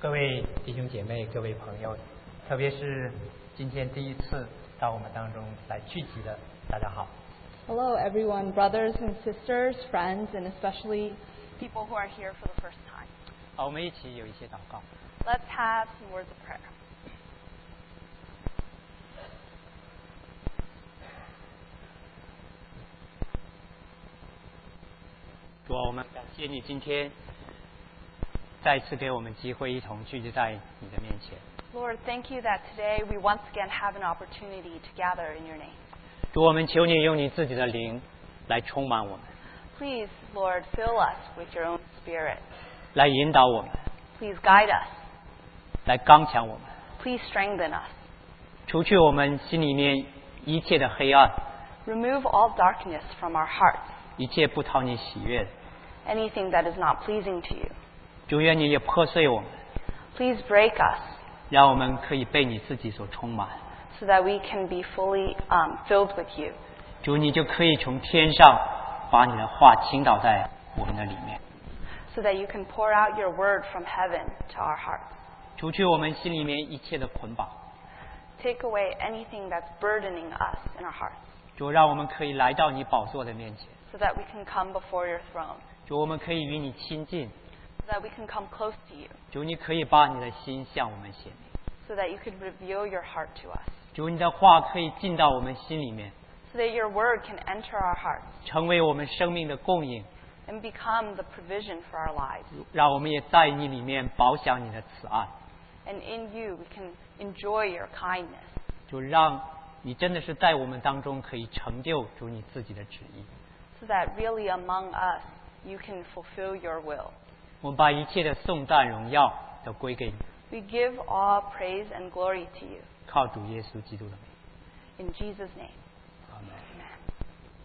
各位弟兄姐妹、各位朋友，特别是今天第一次到我们当中来聚集的，大家好。 Hello, everyone, brothers and sisters, friends, and especially people who are here for the first time. 好，我们一起有一些祷告。 Let's have some words of prayer. 主啊，我们感谢你今天再次给我们机会，一同聚集在你的面前。 Lord, thank you that today we once again have an opportunity to gather in your name. 主，我们求你用你自己的灵来充满我们， Please, Lord, fill us with your own spirit. 来引导我们， Please guide us. 来刚强我们， Please strengthen us. 除去我们心里面一切的黑暗， Remove all darkness from our hearts, 一切不讨你喜悦的。 anything that is not pleasing to you. 主，愿你也破碎我们， Please break us 让我们可以被你自己所充满。 so that we can be fully filled with you. 主，你就可以从天上把你的话倾倒在我们的里面， So that you can pour out your word from heaven to our hearts. 除去我们心里面一切的捆绑。 Take away anything that's burdening us in our hearts, 主，让我们可以来到你宝座的面前。 so that we can come before your throne, 主，我们可以与你亲近。 so that we can come close to you, 主，你可以把你的心向我们显明。 so that you could reveal your heart to us, 主，你的话可以进到我们心里面， so that your word can enter our hearts 成为我们生命的供应， and become the provision for our lives. 让我们也在你里面饱享你的慈爱。 And in you, we can enjoy your kindness, 主，让你真的是在我们当中可以成就主你自己的旨意。 so that really among us, you can fulfill your will. 我们把一切的颂赞荣耀都归给你， We give all praise and glory to you. 靠主耶稣基督的名。 In Jesus' name, 阿门。 amen.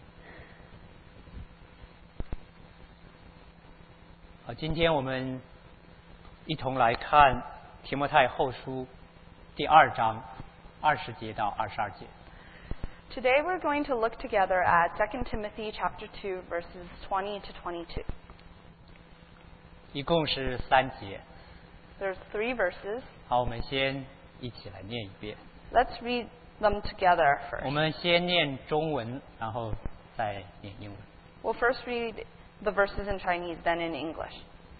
好，今天我们一同来看提摩太后书第2章20节到22节。 Today we're going to look together at 2 Timothy chapter 2 verses 20 to 22. 一共是3节。 There's 3 verses. 好，我们先一起来念一遍。 Let's read them together 我 first. 们先念中文，然后再念英文。 We'll first read the verses in Chinese, then in English.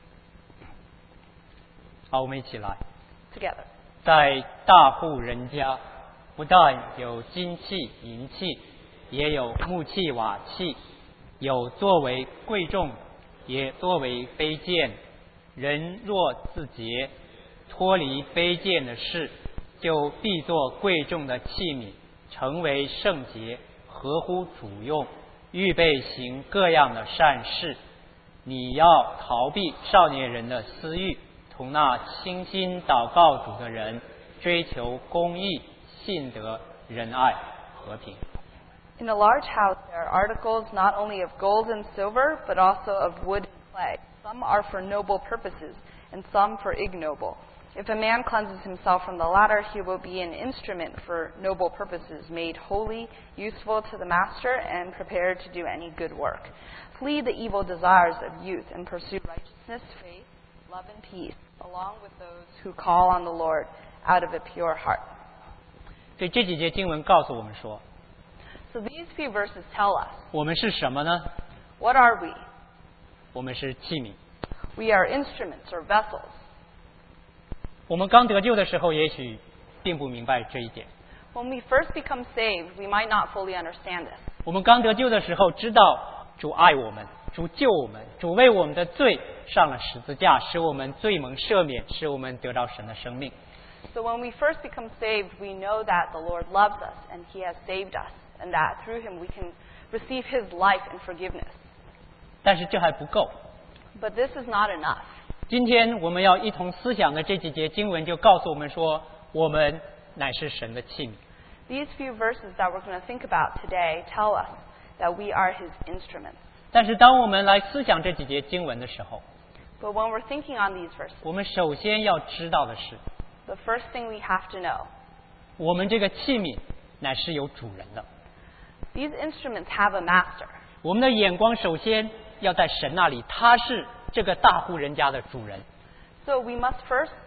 好，我们一起来。 Together. 在大户人家，不但有金器、银器，也有木器、瓦器，有作为贵重，也作为卑贱。人若自洁，脱离卑贱的事，就必作贵重的器皿，成为圣洁，合乎主用，预备行各样的善事。你要逃避少年人的私欲，同那倾心祷告主的人，追求公义、信德、仁爱、和平。 In a large house there are articles not only of gold and silver, but also of wood and clay. Some are for noble purposes, and some for ignoble. If a man cleanses himself from the latter, he will be an instrument for noble purposes, made holy, useful to the master, and prepared to do any good work. Flee the evil desires of youth, and pursue righteousness, faith, love, and peace, along with those who call on the Lord out of a pure heart. 所以这几节经文告诉我们说， So these few verses tell us, 我们是什么呢？ what are we? 我们是器皿。 We are instruments or vessels. 我们刚得救的时候，也许并不明白这一点。 When we first become saved, we might not fully understand this. 我们刚得救的时候，知道主爱我们，主救我们，主为我们的罪上了十字架，使我们罪蒙赦免，使我们得到神的生命。 So when we first become saved, we know that the Lord loves us and He has saved us, and that through Him we can receive His life and forgiveness. 但是这还不够。 But this is not enough. 今天我们要一同思想的这几节经文就告诉我们说，我们乃是神的器皿。 These few verses that we're going to think about today tell us that we are His instruments. 但是当我们来思想这几节经文的时候， But when we're thinking on these verses, 我们首先要知道的是， the first thing we have to know, 我们这个器皿乃是有主人的。 these instruments have a master. 我们的眼光首先要在神那里，他是这个大户人家的主人。 So we must first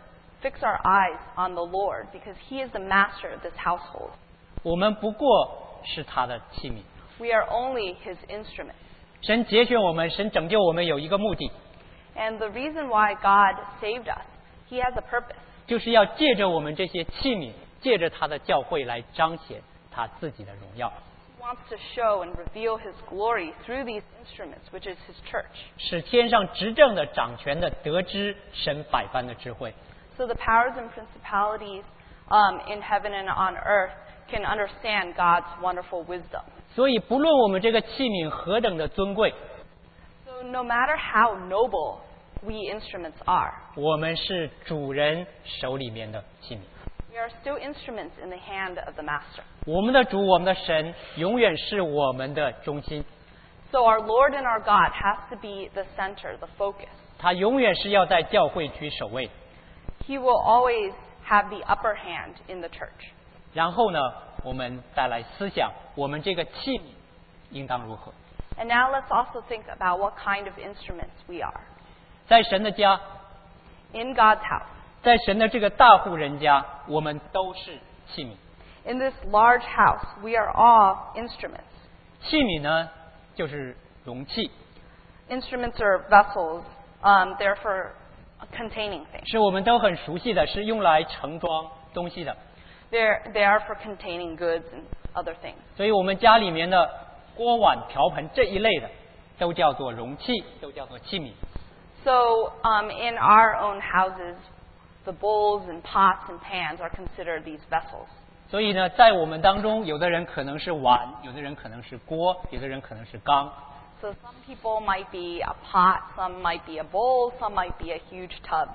fix our eyes on the Lord because He is the master of this household. 我们不过是他的器皿。 We are only His instruments. 神节选我们，神拯救我们有一个目的， And the reason why God saved us, He has a purpose. 就是要借着我们这些器皿，借着他的教会来彰显他自己的荣耀， He wants to show and reveal His glory through these instruments, which is His church. 使天上执政的、掌权的得知神百般的智慧。 So the powers and principalities in heaven and on earth can understand God's wonderful wisdom. 所以，不论我们这个器皿何等的尊贵， So no matter how noble we instruments are, 我们是主人手里面的器皿。 we are still instruments in the hand of the Master. 我们的主，我们的神，永远是我们的中心， So our Lord and our God has to be the center, the focus. 他永远是要在教会居首位。 He will always have the upper hand in the church. 然后呢，我们再来思想，我们这个器皿应当如何？ And now let's also think about what kind of instruments we are. 在神的家， In God's house, 在神的这个大户人家，我们都是器皿。 in this large house, we are all instruments. 器皿呢，就是容器， Instruments are vessels, they're for containing things. 是我们都很熟悉的，是用来盛装东西的。 They are for containing goods and other things. 所以我们家里面的锅碗瓢盆这一类的，都叫做容器，都叫做器皿。 So in our own houses, the bowls and pots and pans are considered these vessels. 所以呢，在我们当中，有的人可能是碗，有的人可能是锅，有的人可能是缸。 So some people might be a pot, some might be a bowl, some might be a huge tub.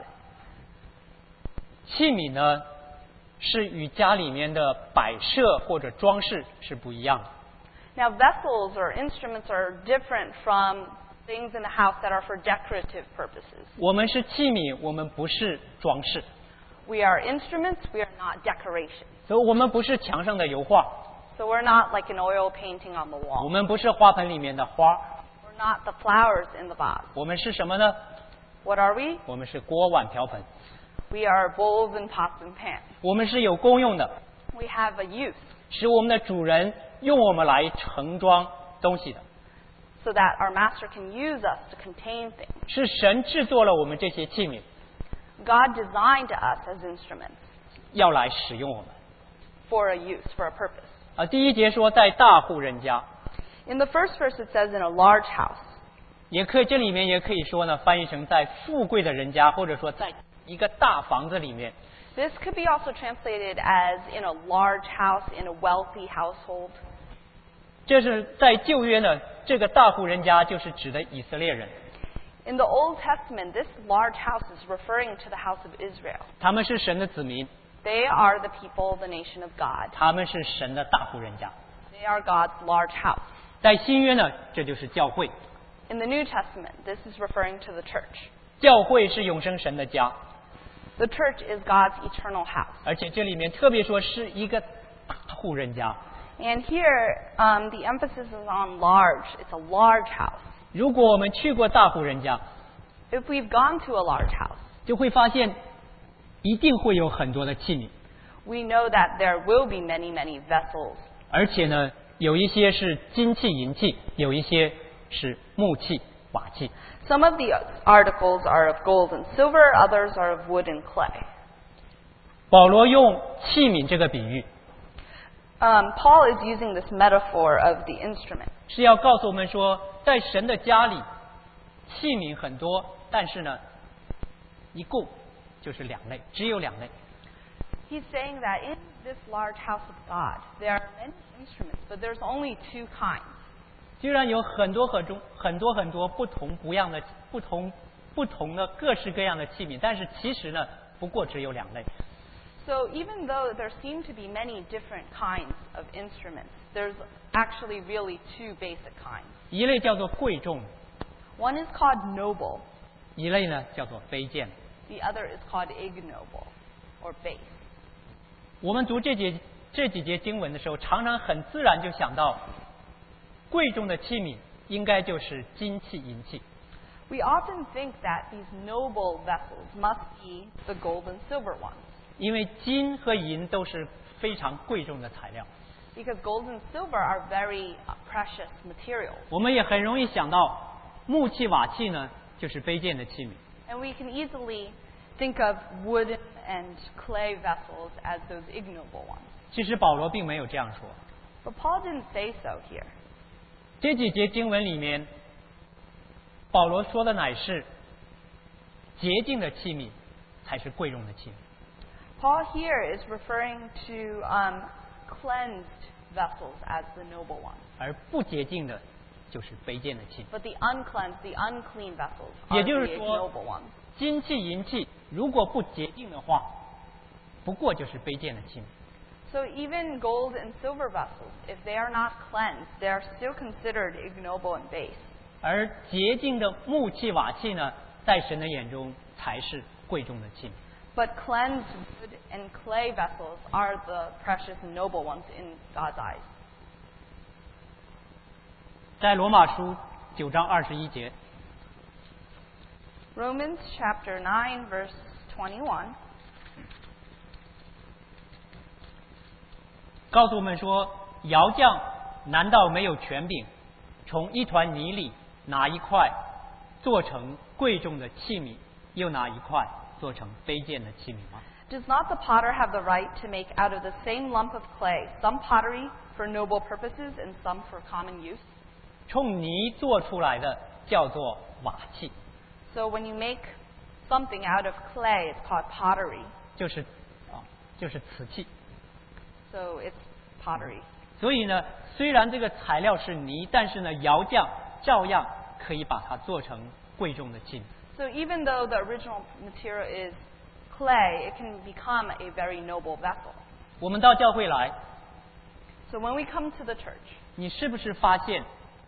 器皿呢，是与家里面的摆设或者装饰是不一样的。 Now vessels or instruments are different from things in the house that are for decorative purposes. 我们是器皿，我们不是装饰， We are instruments, we are not decoration. 所以我们不是墙上的油画， So we're not like an oil painting on the 我 wall. 们不是花盆里面的花， We're not the flowers in the vase. 我们是什么呢？ What are we? 我们是锅碗瓢盆， We are bowls and pots and pans. 我们是有功用的， We have a use 使我们的主人用我们来盛装东西的， so that our master can use us to contain things. 是神制作了我们这些器皿， God designed us as instruments 要来使用我们。 for a use, for a purpose. 第一节说在大户人家， In the first verse it says in a large house. 也可以这里面也可以说呢，翻译成在富贵的人家，或者说在一个大房子里面。 This could be also translated as in a large house, in a wealthy household. 这是在旧约呢，这个大户人家就是指的以色列人， In the Old Testament, this large house is referring to the house of Israel. 他们是神的子民， They are the people, the nation of God. 他们是神的大户人家。 They are God's large house. 在新约呢，这就是教会， In the New Testament, this is referring to the church. 教会是永生神的家， The church is God's eternal house. 而且这里面特别说是一个大户人家。 And here, the emphasis is on large. It's a large house. 如果我们去过大户人家， If we've gone to a large house, 就会发现一定会有很多的器皿， we know that there will be many, many vessels. 而且呢，有一些是金器、银器，有一些是木器、瓦器。 Some of the articles are of gold and silver, others are of wood and clay. 保罗用器皿这个比喻， Paul is using this metaphor of the instrument. 是要告诉我们说，在神的家里，器皿很多，但是呢，一共就是两类，只有两类。 He's saying that in this large house of God, there are many instruments, but there's only two kinds. 虽然有很多不同的各式各样的器皿，但是其实呢，不过只有两类。 So even though there seem to be many different kinds of instruments, there's actually really two basic kinds. 一类叫做贵重， One is called noble, 一类呢叫做卑贱。 the other is called ignoble or base. 我们读这几节经文的时候，常常很自然就想到，贵重的器皿应该就是金器、银器。 We often think that these noble vessels must be the gold and silver ones, 因为金和银都是非常贵重的材料。 because gold and silver are very precious materials. 我们也很容易想到木器瓦器呢，就是卑贱的器皿。 And we can easily think of wooden and clay vessels as those ignoble ones. 其实保罗并没有这样说。 But Paul didn't say so here. 这几节经文里面，保罗说的乃是洁净的器皿才是贵重的器皿。 Paul here is referring to cleansed vessels as the noble ones. 而不洁净的，就是卑贱的器皿。 But the uncleansed, the unclean vessels are 也 the 就是说 ignoble ones. 金器、银器如果不洁净的话，不过就是卑贱的器皿。 So even gold and silver vessels, if they are not cleansed, they are still considered ignoble and base. 而洁净的木器、瓦器呢，在神的眼中才是贵重的器皿。 But cleansed wood and clay vessels are the precious and noble ones in God's eyes. 在罗马书9章21节， Romans chapter 9, verse 21 告诉我们说，窑匠难道没有权柄，从一团泥里拿一块做成贵重的器皿，又拿一块做成卑贱的器皿吗？ Does not the potter have the right to make out of the same lump of clay some pottery for noble purposes and some for common use? 冲泥做出来的叫做瓦器， So when you make something out of clay, it's called pottery. 就是瓷器。 So it's pottery. 所以呢，虽然这个材料是泥，但是呢，窑匠照样可以把它做成贵重的器皿。 So even though the original material is clay, it can become a very noble vessel. 我们到教会来， So when we come to the church, 你是不是发现，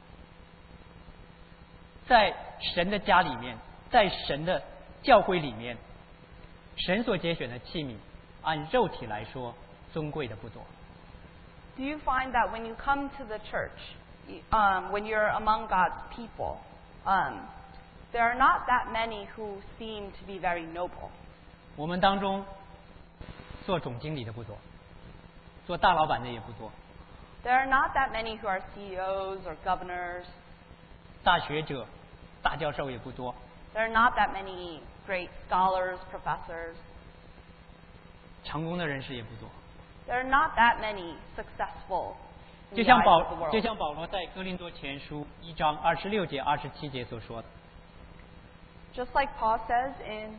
在神的家里面，在神的教会里面，神所拣选的器皿，按肉体来说，尊贵的不多。 do you find that when you come to the church, when you're among God's people, there are not that many who seem to be very noble? 我们当中做总经理的不多，做大老板的也不多， There are not that many who are CEOs or governors. 大学者、大教授也不多， There are not that many great scholars, professors. 成功的人士也不多。 There are not that many successful in 就 the 像 eyes of the 就 world. 像保罗在哥林多前书1章26节、27节所说的。 Just like Paul says in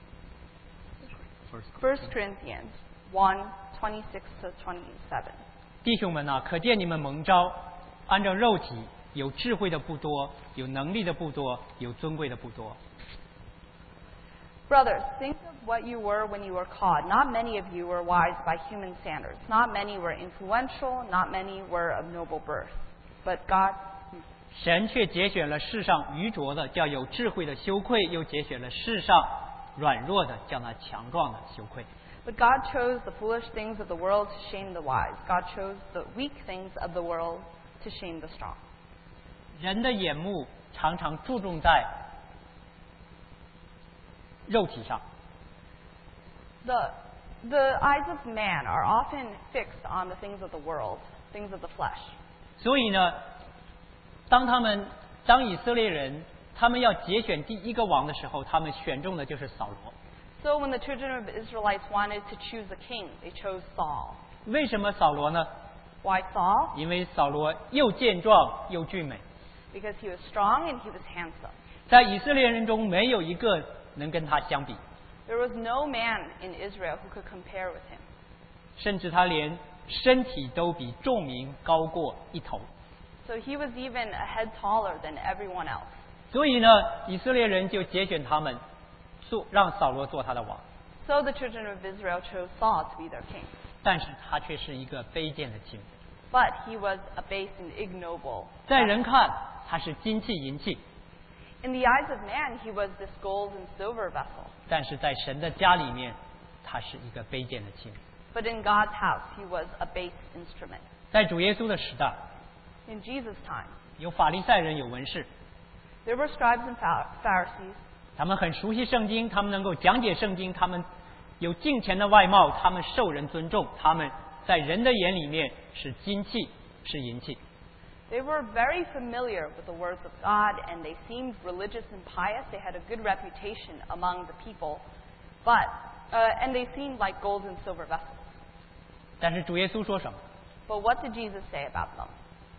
1 Corinthians 1:26 to 27. 弟兄们呐、可见你们蒙召，按照肉体，有智慧的不多，有能力的不多，有尊贵的不多。 Brothers, think of what you were when you were called. Not many of you were wise by human standards. Not many were influential. Not many were of noble birth. But God, 神却节选了世上愚拙的，叫有智慧的羞愧；又节选了世上软弱的，叫那强壮的羞愧。 but God chose the foolish things of the world to shame the wise. God chose the weak things of the world to shame the strong. 人的眼目常常注重在肉体上， The eyes of man are often fixed on the things of the world, things of the flesh. 所以呢，当以色列人他们要节选第一个王的时候，他们选中的就是扫罗。 So when the children of Israelites wanted to choose a king, they chose Saul. 为什么扫罗呢？ Why Saul? 因为扫罗又健壮又俊美， Because he was strong and he was handsome. 在以色列人中没有一个能跟他相比， There was no man in Israel who could compare with him. 甚至他连身体都比众民高过一头。 So he was even a head taller than everyone else. 所以呢，以色列人就节选他们，让扫罗做他的王。 So the children of Israel chose Saul to be their king. 但是他却是一个卑贱的器皿， But he was a base and ignoble. 在人看他是金器银器， In the eyes of man, he was this gold and silver vessel. 但是在神的家里面，他是一个卑贱的器皿。 But in God's house, he was a base instrument. 在主耶稣的时代， In Jesus' time, 有法利赛人，有文士， There were scribes and Pharisees. 他们很熟悉圣经，他们能够讲解圣经，他们有敬虔的外貌，他们受人尊重，他们在人的眼里面是金器，是银器。 They were very familiar with the words of God, and they seemed religious and pious. They had a good reputation among the people, and they seemed like gold and silver vessels. 但是主耶稣说什么？ But what did Jesus say about them?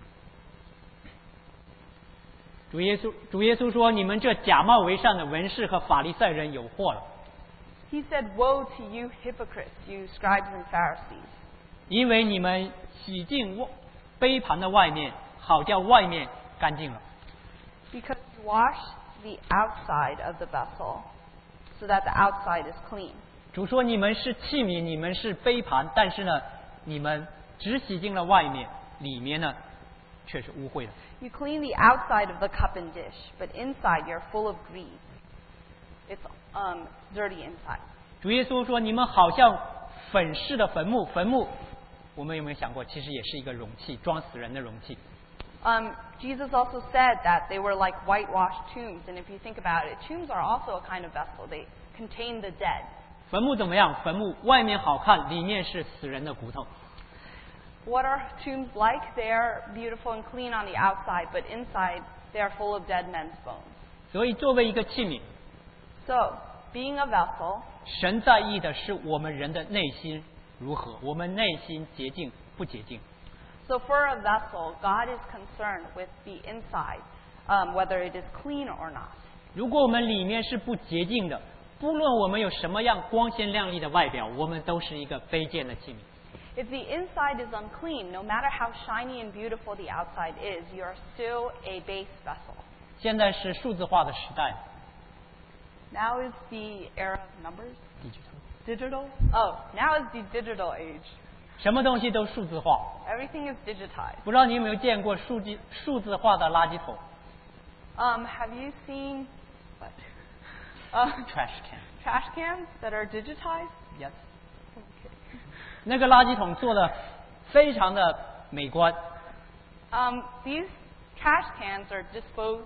主耶稣说：“你们这假冒为善的文士和法利赛人有祸了， He said, "Woe to you hypocrites, you scribes and Pharisees, 因为你们洗净杯盘的外面，好叫外面干净了。 because you wash the outside of the vessel, so that the outside is clean." 主说：“你们是器皿，你们是杯盘，但是呢，你们只洗净了外面，里面呢，却是污秽的。 You clean the outside of the cup and dish, but inside you're full of greed. It's dirty inside. 主耶稣说：“你们好像粉饰的坟墓，坟墓，我们有没有想过，其实也是一个容器，装死人的容器。 Jesus also said that they were like whitewashed tombs, and if you think about it, tombs are also a kind of vessel. They contain the dead. 坟墓怎么样？坟墓外面好看，里面是死人的骨头。 What are tombs like? They are beautiful and clean on the outside, but inside they are full of dead men's bones. 所以，作为一个器皿， So, being a vessel, 神在意的是我们人的内心如何，我们内心洁净不洁净。 so for a vessel, God is concerned with the inside, whether it is clean or not. 如果我们里面是不洁净的，不论我们有什么样光鲜亮丽的外表，我们都是一个卑贱的器皿。 If the inside is unclean, no matter how shiny and beautiful the outside is, you are still a base vessel. 现在是数字化的时代， Now is the era of numbers? Digital? Oh, now is the digital age. 什么东西都数字化。 Everything is digitized. 不知道你有没有见过数字化的垃圾桶 Have you seen what? （trash can）？ Trash cans that are digitized? Yes. 那个垃圾桶做的非常的美观， These trash cans are disposal.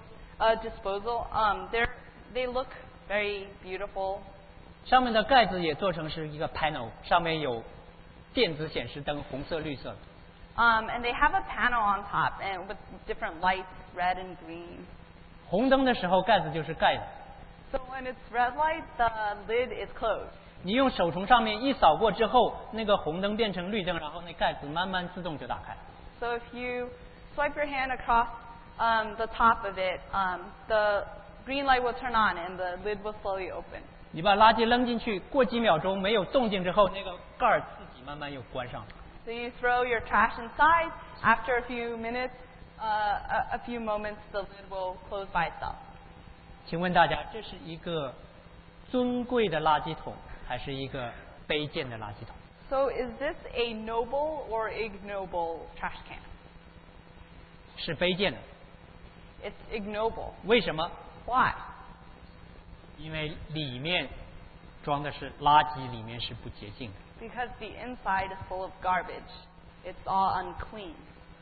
They look very beautiful. 上面的盖子也做成是一个 panel， 上面有电子显示灯，红色、绿色的。 And they have a panel on top and with different lights, red and green. 红灯的时候盖子就是盖的， So when it's red light, the lid is closed. 你用手从上面一扫过之后，那个红灯变成绿灯，然后那盖子慢慢自动就打开。 So if you swipe your hand across the top of it, the green light will turn on and the lid will slowly open. 你把垃圾扔进去，过几秒钟没有动静之后，那个盖儿自己慢慢又关上了。 So you throw your trash inside. After a few minutes, a few moments, the lid will close by itself. 请问大家，这是一个尊贵的垃圾桶，还是一个卑贱的垃圾桶？ So is this a noble or ignoble trash can? 是卑贱的。 It's ignoble. 为什么？ Why? 因为里面装的是垃圾，里面是不洁净的。 Because the inside is full of garbage. It's all unclean.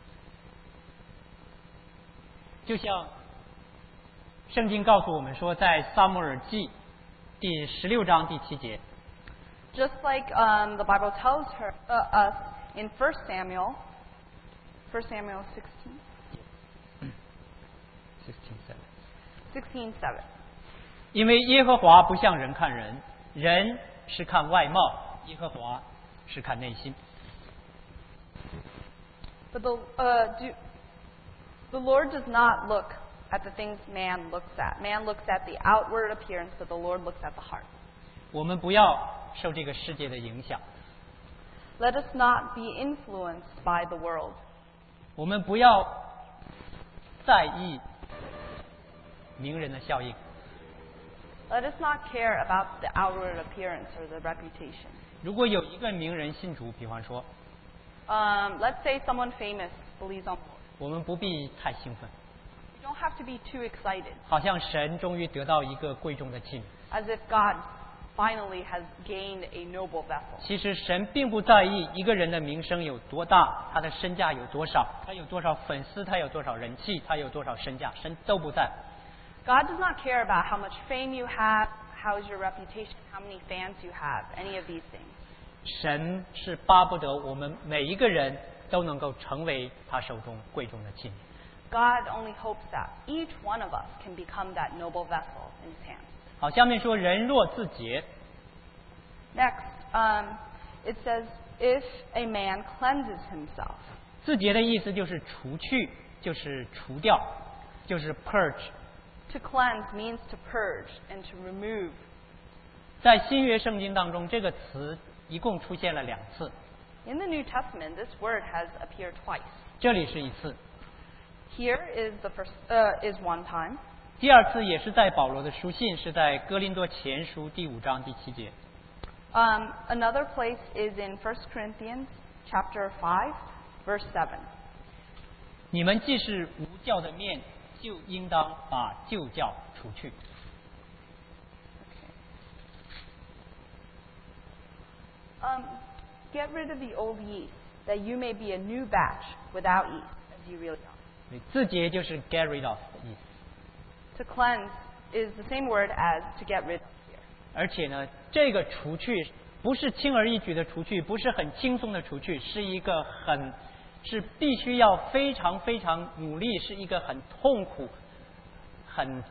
就像圣经告诉我们说，在撒母耳记第16章第7节， Just like the Bible tells us in 1 Samuel 16, 16:7. 因为耶和华不像人看人，人是看外貌，耶和华是看内心。 But the Lord does not look at the things man looks at. Man looks at the outward appearance, but the Lord looks at the heart. 我们不要受这个世界的影响， Let us not be influenced by the world. 我们不要在意名人的效应。 Let us not care about the outward appearance or the reputation. 如果有一个名人信主，比方说， Let's say someone famous believes on the Lord. 我们不必太兴奋， You don't have to be too excited, 好像神终于得到一个贵重的器皿。 as if God finally has gained a noble vessel. 其实神并不在意一个人的名声有多大，他的身价有多少，他有多少粉丝，他有多少人气，他有多少身价，神都不在。 God does not care about how much fame you have, how is your reputation, how many fans you have, any of these things. 神是巴不得我们每一个人都能够成为他手中贵重的器皿。 God only hopes that each one of us can become that noble vessel in His hands. 好，下面说人若自洁， Next, it says, if a man cleanses himself. 自洁的意思就是除去，就是除掉，就是 purge。 To cleanse means to purge and to remove. 在新约圣经当中，这个词一共出现了2次， In the New Testament, this word has appeared twice. 这里是1次， Here is the first is one time. 第2次也是在保罗的书信，是在哥林多前书第5章第7节。 Another place is in 1 Corinthians chapter 5, verse 7. 你们既是无酵的面，就应当把旧酵除去。 Get rid of the old yeast, that you may be a new batch without yeast, as you really are. 自洁就是 get rid of 的意思。 To cleanse is the same word as to get rid of here. 而且呢，这个除去不是轻而易举的除去，不是很轻松的除去，是必须要非常非常努力，是一个很痛苦、很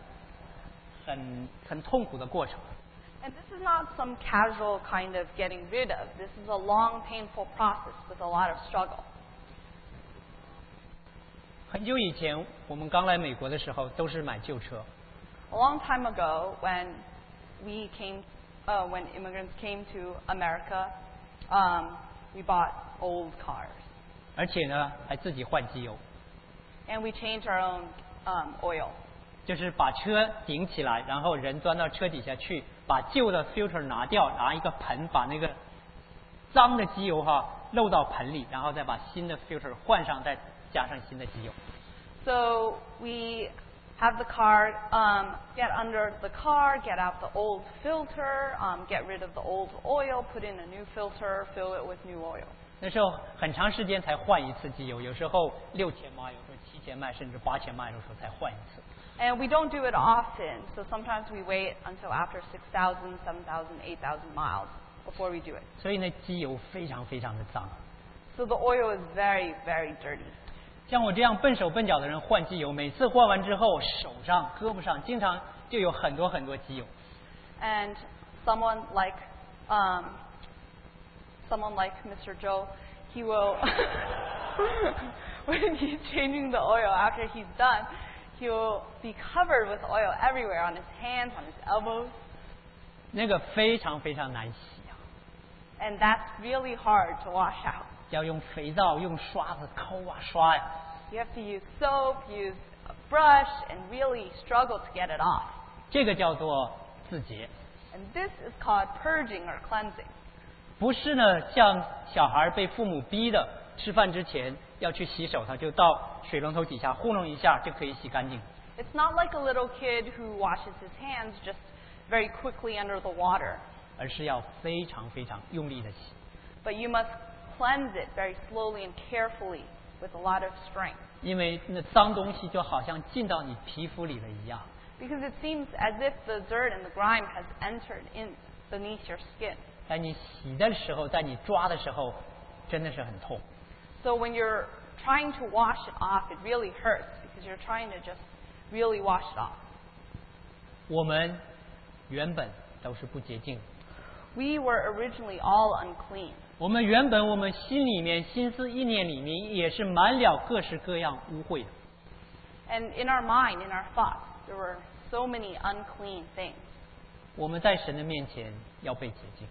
痛苦的过程。 And this is not some casual kind of getting rid of. This is a long, painful process with a lot of struggle. 很久以前，我们刚来美国的时候，都是买旧车。 A long time ago, when immigrants came to America, we bought old cars. 而且呢，还自己换机油， And we changed our own oil. 就是把车顶起来，然后人钻到车底下去，把旧的 filter 拿掉，拿一个盆把那个脏的机油漏到盆里，然后再把新的 filter 换上，再加上新的机油。 So we have the car, get under the car, get out the old filter, get rid of the old oil, put in a new filter, fill it with new oil. 那时候很长时间才换一次机油，有时候6000迈，有时候7000迈，甚至8000迈的时候才换一次。 And we don't do it often, so sometimes we wait until after 6,000, 7,000, 8,000 miles before we do it. 所以呢，机油非常非常的脏。 So the oil is very, very dirty. 像我这样笨手笨脚的人换机油，每次换完之后，手上、胳膊上经常就有很多很多机油。 And someone like Mr. Joe, he will, when he's changing the oil after he's done, he will be covered with oil everywhere, on his hands, on his elbows. 那个非常非常难洗啊， And that's really hard to wash out. 要用肥皂、用刷子抠啊刷呀。 You have to use soap, use a brush, and really struggle to get it off. 这个叫做自洁， And this is called purging or cleansing. 不是呢像小孩被父母逼的，吃饭之前要去洗手，他就到水龙头底下糊弄一下就可以洗干净。 It's not like a little kid who washes his hands just very quickly under the water. 而是要非常非常用力的洗。 But you must cleanse it very slowly and carefully with a lot of strength. 因为那脏东西就好像进到你皮肤里了一样。 Because it seems as if the dirt and the grime has entered in beneath your skin. 在你洗的时候，在你抓的时候，真的是很痛。 So when you're trying to wash it off, it really hurts because you're trying to just really wash it off. 我们原本都是不洁净的， We were originally all unclean. 我们原本我们心里面心思意念里面也是满了各式各样污秽的。 And in our mind, in our thoughts, there were so many unclean things. 我们在神的面前要被洁净，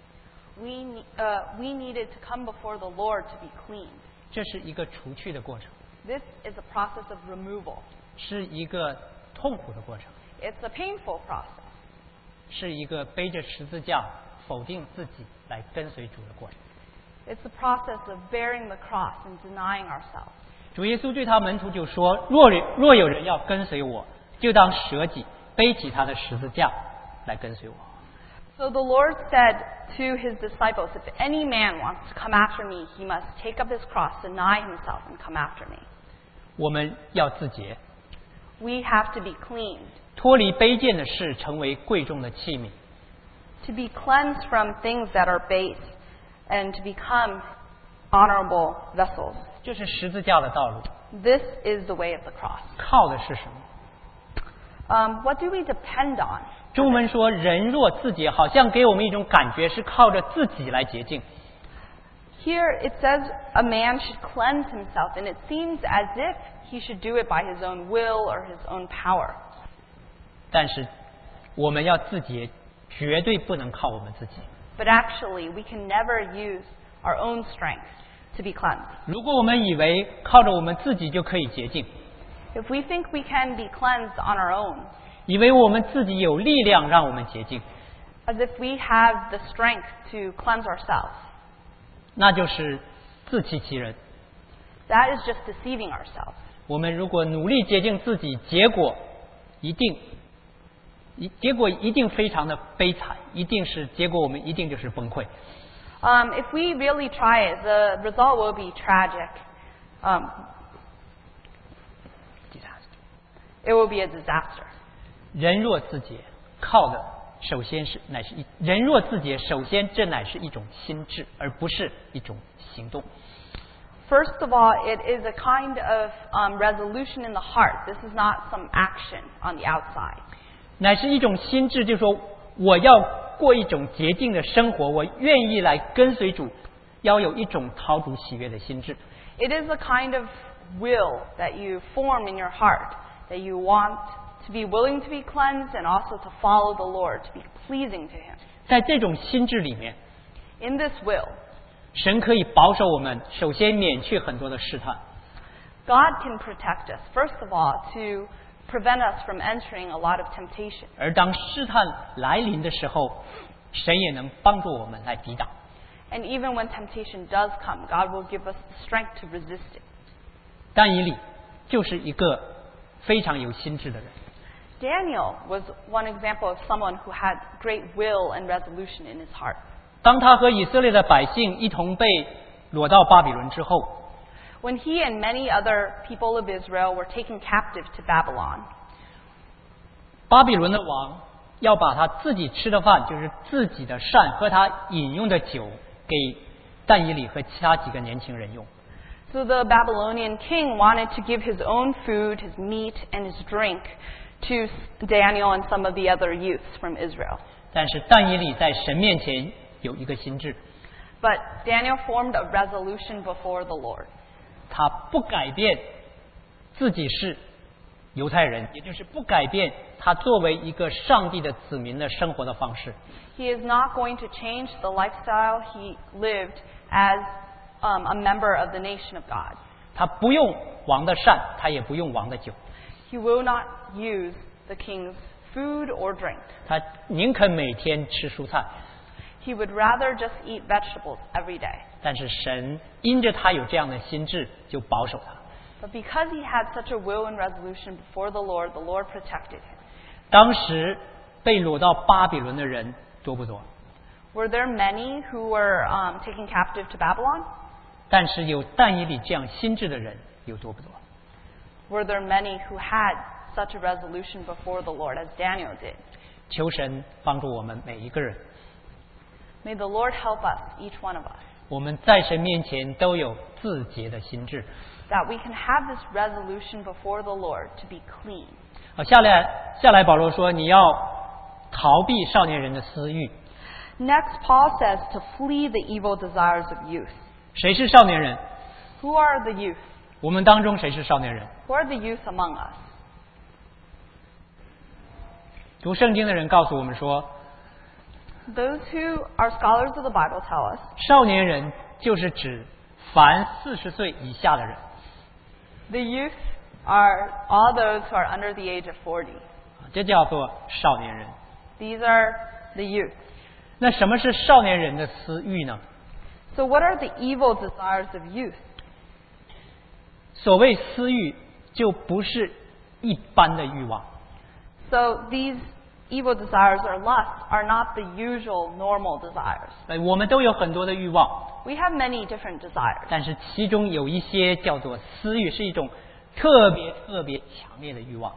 We needed to come before the Lord to be cleaned. 这是一个除去的过程， This is a process of removal. 是一个痛苦的过程， It's a painful process. 是一个背着十字架否定自己来跟随主的过程。 It's a process of bearing the cross and denying ourselves. 主耶稣对他门徒就说：若有人要跟随我，就当舍己，背起他的十字架来跟随我。 So the Lord said to his disciples, if any man wants to come after me, he must take up his cross, deny himself, and come after me. 我们要自洁， We have to be cleaned. 脱离卑贱的事，成为贵重的器皿。 To be cleansed from things that are base and to become honorable vessels. 这是十字架的道路。 This is the way of the cross. 靠的是什么？ What do we depend on? 中文说人若自洁，好像给我们一种感觉是靠着自己来洁净。 Here it says a man should cleanse himself, and it seems as if he should do it by his own will or his own power. 但是我们要自洁，绝对不能靠我们自己。 But actually, we can never use our own strength to be cleansed. 如果我们以为靠着我们自己就可以洁净， If we think we can be cleansed on our own, 以为我们自己有力量让我们洁净， as if we have the strength to cleanse ourselves, 那就是自欺欺人。 that is just deceiving ourselves. 我们如果努力洁净自己，结果一定非常的悲惨，结果我们一定就是崩溃。 If we really try it, the result will be tragic. It will be a disaster. 人若自洁，靠的首先人若自洁，首先这乃是一种心智，而不是一种行动。 First of all, it is a kind of resolution in the heart. This is not some action on the outside. 乃是一种心智，就是说我要过一种洁净的生活，我愿意来跟随主，要有一种讨主喜悦的心智。 It is a kind of will that you form in your heart, that you want to be willing to be cleansed and also to follow the Lord, to be pleasing to Him. 在这种心智里面， In this will, 神可以保守我们，首先免去很多的试探。 God can protect us, first of all, to prevent us from entering a lot of temptation. 而当试探来临的时候，神也能帮助我们来抵挡。 And even when temptation does come, God will give us the strength to resist it. 但以理就是一个非常有心智的人。 Daniel was one example of someone who had great will and resolution in his heart. 当他和以色列的百姓一同被掳到巴比伦之后， When he and many other people of Israel were taken captive to Babylon, 巴比伦的王要把他自己吃的饭，就是自己的膳和他饮用的酒，给但以理和其他几个年轻人用。 so the Babylonian king wanted to give his own food, his meat, and his drink to Daniel and some of the other youths from Israel. 但是但以理在神面前有一个心智， But Daniel formed a resolution before the Lord. 他不改变自己是犹太人，也就是不改变他作为一个上帝的子民的生活的方式。 He is not going to change the lifestyle he lived as a member of the nation of God. 他不用王的膳，他也不用王的酒， He will not use the king's food or drink. 他宁肯每天吃蔬菜。 He would rather just eat vegetables every day. 但是神因着他有这样的心智，就保守他。 But because he had such a will and resolution before the Lord protected him. 当时被掳到巴比伦的人多不多？ Were there many who were taken captive to Babylon? 但是有但以理这样心智的人有多不多？ Were there many who had such a resolution before the Lord as Daniel did? 求神帮助我们每一个人， May the Lord help us, each one of us, 我们在神面前都有自洁的心智。 that we can have this resolution before the Lord to be clean. 下来保罗说，你要逃避少年人的私欲。 Next, Paul says to flee the evil desires of youth. 谁是少年人？ Who are the youth? 我们当中谁是少年人？ Who are the youth among us? 读圣经的人告诉我们说， Those who are scholars of the Bible tell us 少年人就是指凡40岁以下的人。 the youth are all those who are under the age of 40. 这叫做少年人。 These are the youth. 那什么是少年人的私欲呢？ So what are the evil desires of youth? 所谓私欲，就不是一般的欲望。 So these evil desires or lusts are not the usual normal desires. 我们都有很多的欲望， We have many different desires. 但是其中有一些叫做私欲，是一种特别强烈的欲望。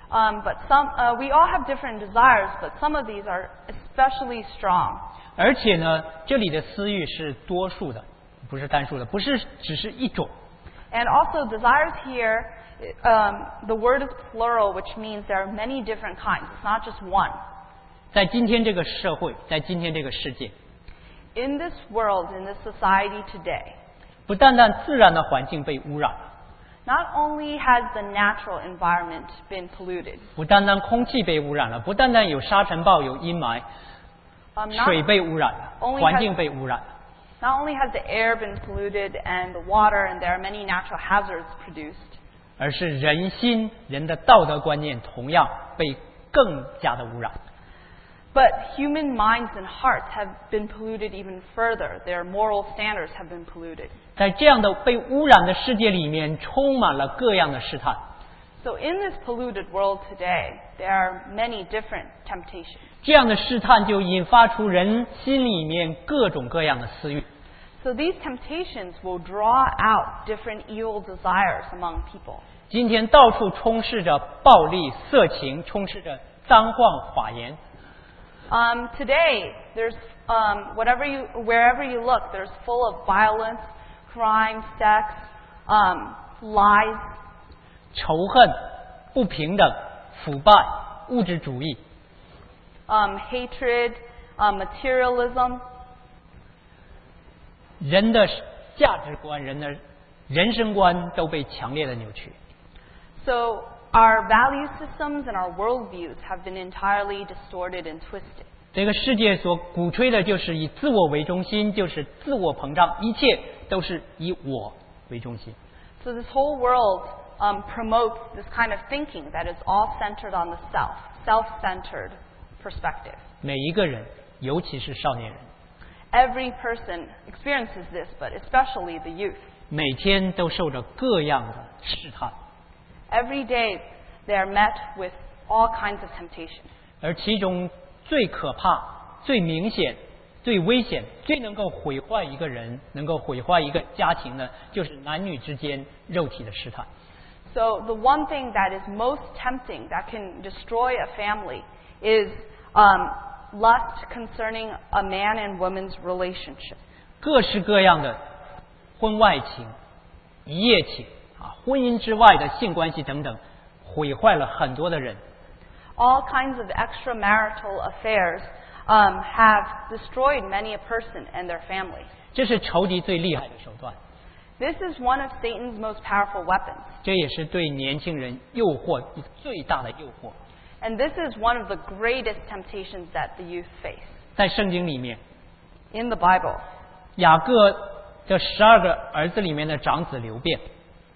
But we all have different desires, but some of these are especially strong. 而且呢，这里的私欲是多数的，不是单数的，不是只是一种。 And also, desires here, the word is plural, which means there are many different kinds. It's not just one. 在今天这个社会，在今天这个世界， In this world, in this society today, 不单单自然的环境被污染了， not only has the natural environment been polluted, 不单单空气被污染了，不单单有沙尘暴、有阴霾， 水被污染了， only 环境被污染了。 not only has the air been polluted and the water, and there are many natural hazards produced, 而是人心、人的道德观念同样被更加的污染。 but human minds and hearts have been polluted even further. Their moral standards have been polluted. 在这样的被污染的世界里面，充满了各样的试探。 So in this polluted world today, there are many different temptations. 这样的试探就引发出人心里面各种各样的私欲。 So these temptations will draw out different evil desires among people. 今天到处充斥着暴力、色情，充斥着脏话、谎言。 Today, there's wherever you look, there's full of violence, crime, sex, lies, 仇恨、不平等、腐败、物质主义。 hatred, materialism. 人的价值观、人的人生观都被强烈的扭曲。 So our value systems and our worldviews have been entirely distorted and twisted. 这个世界所鼓吹的就是以自我为中心，就是自我膨胀，一切都是以我为中心。 So this whole world promotes this kind of thinking that is all centered on the self, self-centered perspective. 每一个人，尤其是少年人， Every person experiences this, but especially the youth. 每天都受着各样的试探， Every day they are met with all kinds of temptations. 而其中最可怕、最明显、最危险、最能够毁坏一个人、能够毁坏一个家庭的，就是男女之间肉体的试探。 So the one thing that is most tempting, that can destroy a family, is lust concerning a man and woman's relationship. 各式各样的婚外情、一夜情啊，婚姻之外的性关系等等，毁坏了很多的人。 All kinds of extramarital affairs have destroyed many a person and their family. 这是仇敌最厉害的手段， This is one of Satan's most powerful weapons. 这也是对年轻人诱惑一个最大的诱惑。 And this is one of the greatest temptations that the youth face. 在圣经里面， In the Bible, 雅各的12个儿子里面的长子流便，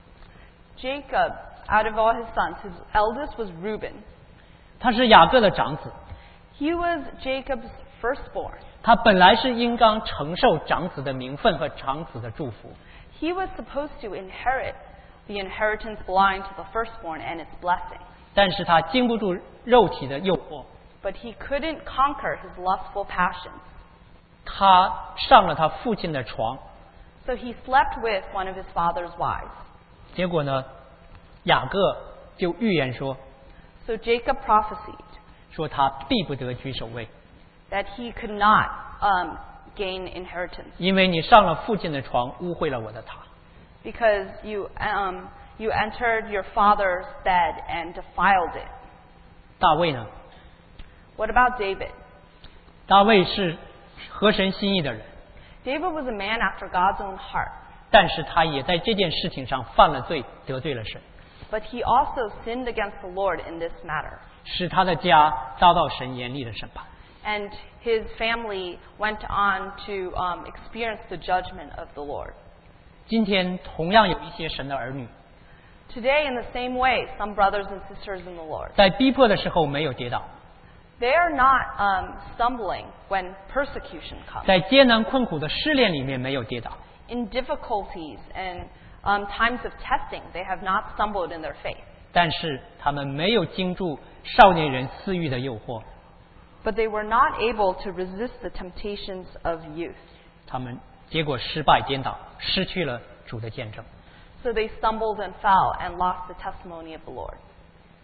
Jacob, out of all his sons, his eldest was Reuben. 他是雅各的长子， He was Jacob's firstborn. 他本来是应当承受长子的名分和长子的祝福， He was supposed to inherit the inheritance belonging to the firstborn and its blessing. 但是他经不住肉体的诱惑， But he couldn't conquer his lustful passions. 他上了他父亲的床， So he slept with one of his father's wives. 结果呢，雅各就预言说， So Jacob prophesied 说他必不得居首位， that he could not gain inheritance 因为你上了父亲的床，污秽了我的塔。 because you entered your father's bed and defiled it. 大卫呢？ What about David? 大卫是合神心意的人， David was a man after God's own heart, 但是他也在这件事情上犯了罪，得罪了神， but he also sinned against the Lord in this matter. 使他的家遭到神严厉的审判。 And his family went on to experience the judgment of the Lord. 今天同样有一些神的儿女， Today, in the same way, some brothers and sisters in the Lord, 在逼迫的时候没有跌倒， they are not stumbling when persecution comes. 在艰难困苦的试炼里面没有跌倒， In difficulties and times of testing, they have not stumbled in their faith. 但是他们没有经住少年人私欲的诱惑， But they were not able to resist the temptations of youth. 他们结果失败颠倒，失去了主的见证。 So they stumbled and fell and lost the testimony of the Lord.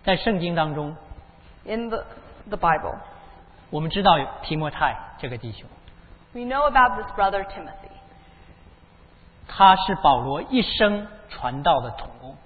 在圣经当中， In the Bible, 我们知道有提摩太这个弟兄， we know about this brother Timothy. 他是保罗一生传道的同工，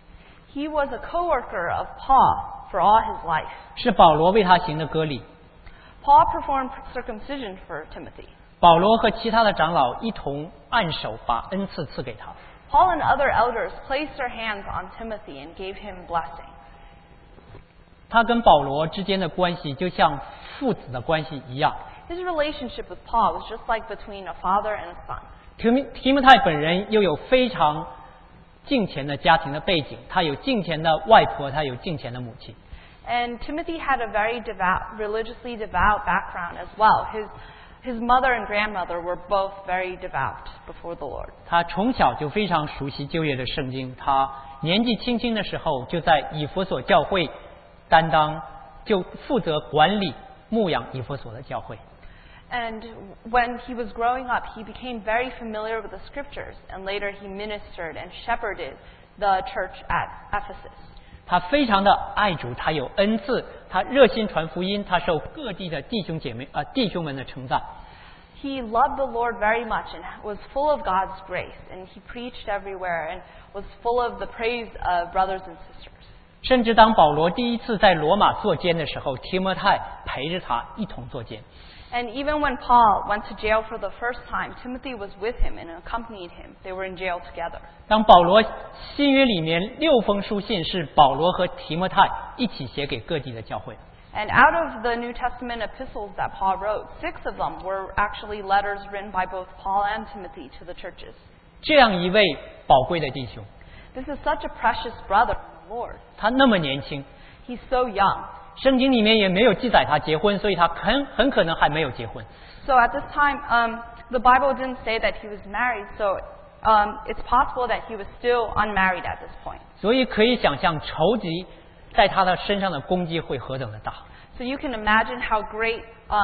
He was a co-worker of Paul for all his life. 是保罗为他行的割礼。 Paul performed circumcision for Timothy. 保罗和其他的长老一同按手把恩赐赐给他。 Paul and other elders placed their hands on Timothy and gave him blessing. 他跟保罗之间的关系就像父子的关系一样。 His relationship with Paul was just like between a father and a son. 提摩太本人又有非常敬虔的家庭的背景，他有敬虔的外婆，他有敬虔的母亲。 And Timothy had a very devout, religiously devout background as well. His mother and grandmother were both very devout before the Lord. 他从小就非常熟悉旧约的圣经，他年纪轻轻的时候就在以弗所教会就负责管理牧养以弗所的教会。 And when he was growing up, he became very familiar with the scriptures, and later he ministered and shepherded the church at Ephesus. 他非常的爱主，他有恩赐，他热心传福音，他受各地的弟兄们的称赞。 He loved the Lord very much and was full of God's grace, and he preached everywhere and was full of the praise of brothers and sisters. 甚至当保罗第一次在罗马坐监的时候，提摩太陪着他一同坐监。 And even when Paul went to jail for the first time, Timothy was with him and accompanied him. They were in jail together. 当保罗新约里面6封书信是保罗和提摩太一起写给各地的教会。 And out of the New Testament epistles that Paul wrote, 6 of them were actually letters written by both Paul and Timothy to the churches. 这样一位宝贵的弟兄， This is such a precious brother in the Lord. 他那么年轻， He's so young. 圣经里面也没有记载他结婚，所以他很可能还没有结婚。 So at this time, the Bible didn't say that he was married, so it's possible that he was still unmarried at this point. 所以可以想象仇敌在他的身上的攻击会何等的大。 So you can imagine how great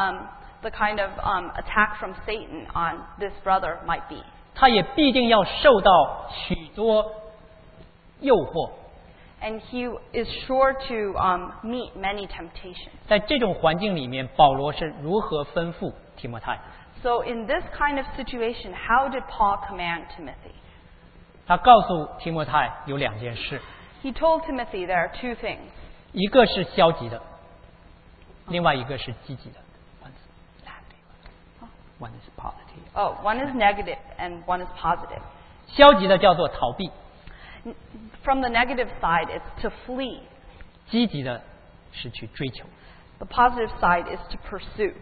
the kind of attack from Satan on this brother might be. 他也必定要受到许多诱惑。 And he is sure to meet many temptations. 在这种环境里面，保罗是如何吩咐提摩太？ So in this kind of situation, how did Paul command Timothy? 他告诉提摩太有2件事， He told Timothy there are 2 things. 一个是消极的，另外一个是积极的。One is positive. Oh, one is negative and one is positive. 消极的叫做逃避， From the negative side, it's to flee. 积极的是去追求。 The positive side is to pursue.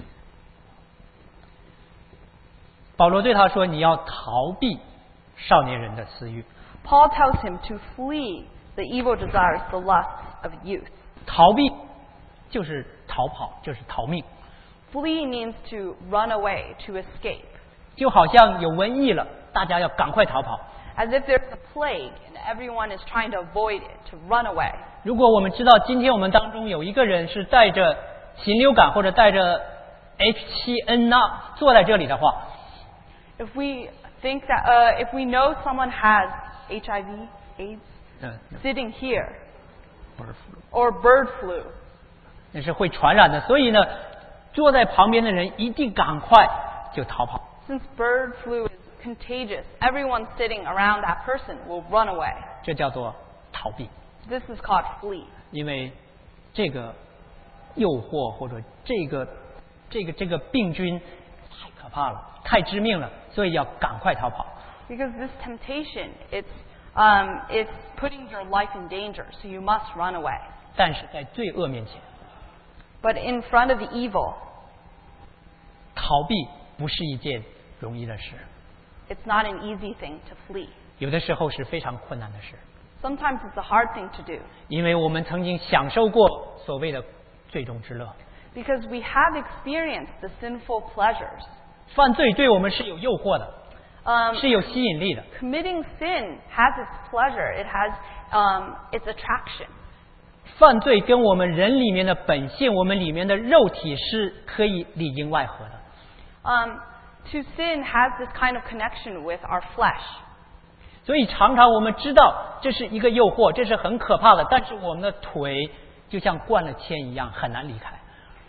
保罗对他说：“你要逃避少年人的私欲。 Paul tells him to flee the evil desires, the lusts of youth. 逃避就是逃跑，就是逃命。 Flee means to run away, to escape. 就好像有瘟疫了，大家要赶快逃跑。 As if there's a plague and everyone is trying to avoid it, to run away. 如果我们知道今天我们当中有一个人是带着禽流感或者带着 H7N9 坐在这里的话， If we think that, if we know someone has HIV, AIDS, sitting here, or bird flu, 那是会传染的。所以呢，坐在旁边的人一定赶快就逃跑。 since bird flu is contagious, everyone sitting around that person will run away. 这叫做逃避， This is called flee. 因为这个诱惑或者这个病菌太可怕了，太致命了，所以要赶快逃跑。 Because this temptation, it's putting your life in danger, so you must run away. 但是在罪恶面前， But in front of the evil, 逃避不是一件容易的事， it's not an easy thing to flee. 有的时候是非常困难的事， Sometimes it's a hard thing to do. 因为我们曾经享受过所谓的罪中之乐。 Because we have experienced the sinful pleasures. 犯罪对我们是有诱惑的， 是有吸引力的。 Committing sin has its pleasure. It has its attraction. 犯罪跟我们人里面的本性，我们里面的肉体是可以里应外合的。 To sin has this kind of connection with our flesh. 所以常常我们知道这是一个诱惑，这是很可怕的，但是我们的腿就像灌了铅一样，很难离开。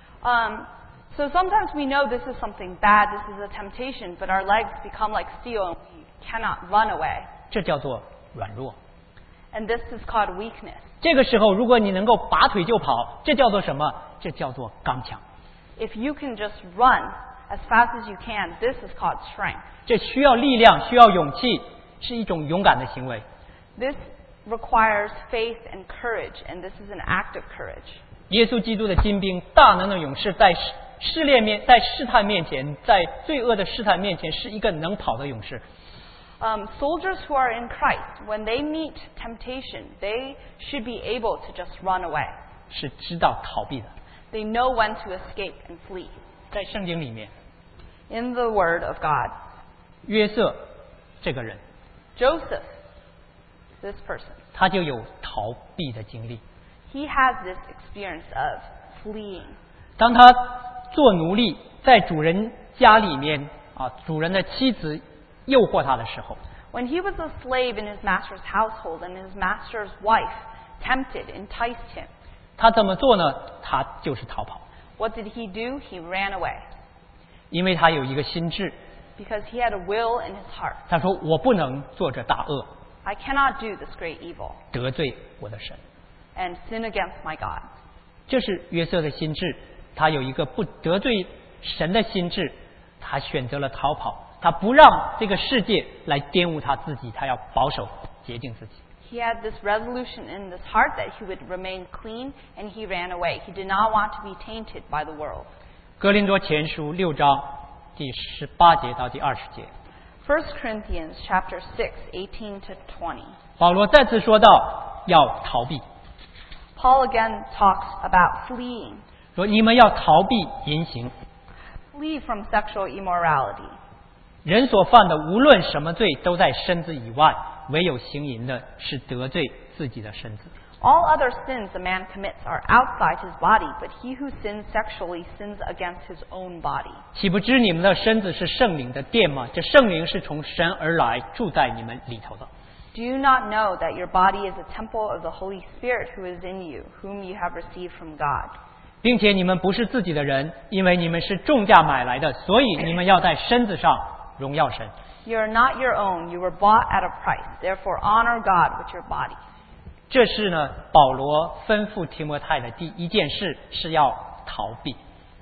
So sometimes we know this is something bad, this is a temptation, but our legs become like steel and we cannot run away. 这叫做软弱。 And this is called weakness. 这个时候，如果你能够拔腿就跑，这叫做什么？这叫做刚强。 If you can just run as fast as you can, this is called strength. 这需要力量，需要勇气，是一种勇敢的行为。 This requires faith and courage, and this is an act of courage. 耶稣基督的精兵，大能的勇士，在试探面前，在罪恶的试探面前，是一个能跑的勇士。 Soldiers who are in Christ, when they meet temptation, they should be able to just run away. 是知道逃避的。 They know when to escape and flee. 在圣经里面， In the Word of God, 约瑟这个人， Joseph, this person, 他就有逃避的经历。 he has this experience of fleeing. 当他做奴隶，在主人家里面主人的妻子诱惑他的时候， When he was a slave in his master's household and his master's wife tempted, enticed him, 他怎么做呢？他就是逃跑， what did he do? He ran away 因为他有一个心智， because he had a will in his heart. 他说我不能做这大恶， I cannot do this great evil 得罪我的神。 and sin against my God. 这是约瑟的心智，他有一个不得罪神的心智，他选择了逃跑，他不让这个世界来玷污他自己，他要保守洁净自己。 He had this resolution in his heart that he would remain clean, and he ran away. He did not want to be tainted by the world. 哥林多前书6章第18节到第20节， 1 Corinthians chapter 6, 18 to 20. 保罗再次说到要逃避， Paul again talks about fleeing. 说你们要逃避淫行， Flee from sexual immorality. 人所犯的无论什么罪都在身子以外，唯有行淫的是得罪自己的身子。 All other sins a man commits are outside his body, but he who sins sexually sins against his own body. 岂不知你们的身子是圣灵的殿吗？这圣灵是从神而来，住在你们里头的。 Do you not know that your body is a temple of the Holy Spirit who is in you, whom you have received from God? 并且你们不是自己的人，因为你们是重价买来的，所以你们要在身子上荣耀神。 You are not your own, you were bought at a price. Therefore honor God with your body. 这是呢，保罗吩咐提摩太的第一件事是要逃避。